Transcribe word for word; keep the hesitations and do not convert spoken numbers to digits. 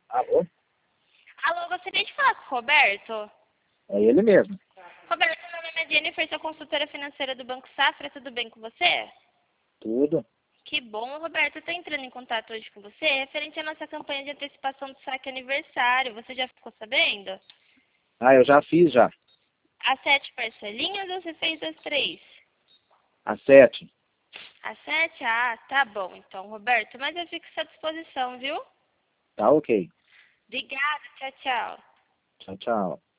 Alô? Alô, gostaria de falar com o Roberto? É ele mesmo. Roberto, meu nome é Jennifer, sou consultora financeira do Banco Safra, tudo bem com você? Tudo. Que bom, Roberto, eu tô entrando em contato hoje com você referente à nossa campanha de antecipação do saque aniversário, você já ficou sabendo? Ah, eu já fiz já. As sete parcelinhas ou você fez as três? Às sete. As sete? Ah, tá bom então, Roberto, mas eu fico à sua disposição, viu? Tá ok. Obrigada, tchau, tchau. Tchau, tchau.